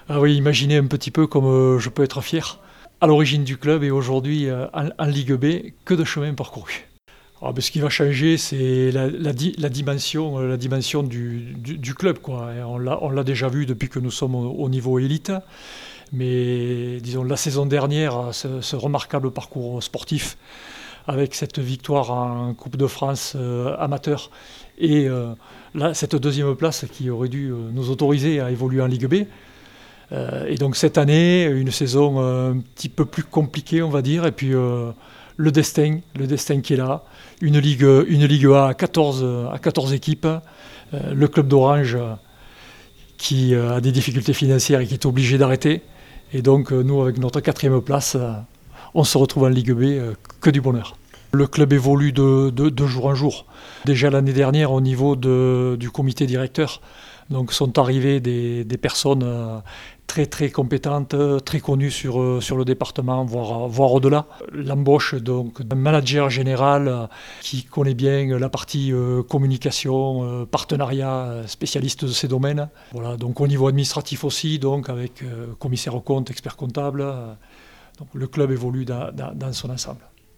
Ah oui, imaginez un petit peu comme je peux être fier. À l'origine du club et aujourd'hui en Ligue B, que de chemin parcouru. Ah, ben, ce qui va changer, c'est la dimension du club, quoi. Et on l'a déjà vu depuis que nous sommes au niveau élite. Mais disons, la saison dernière, ce remarquable parcours sportif, avec cette victoire en Coupe de France amateur et là, cette deuxième place qui aurait dû nous autoriser à évoluer en Ligue B. Et donc cette année, une saison un petit peu plus compliquée, on va dire, et puis le destin qui est là, une Ligue A à 14 équipes, le club d'Orange qui a des difficultés financières et qui est obligé d'arrêter. Et donc nous, avec notre quatrième place, on se retrouve en Ligue B, que du bonheur. Le club évolue de jour en jour. Déjà l'année dernière, au niveau du comité directeur, donc sont arrivées des personnes très très compétentes, très connues sur le département, voire au-delà. L'embauche donc d'un manager général qui connaît bien la partie communication, partenariat, spécialiste de ces domaines. Voilà, donc au niveau administratif aussi, donc avec commissaire aux comptes, expert comptable. Donc le club évolue dans son ensemble.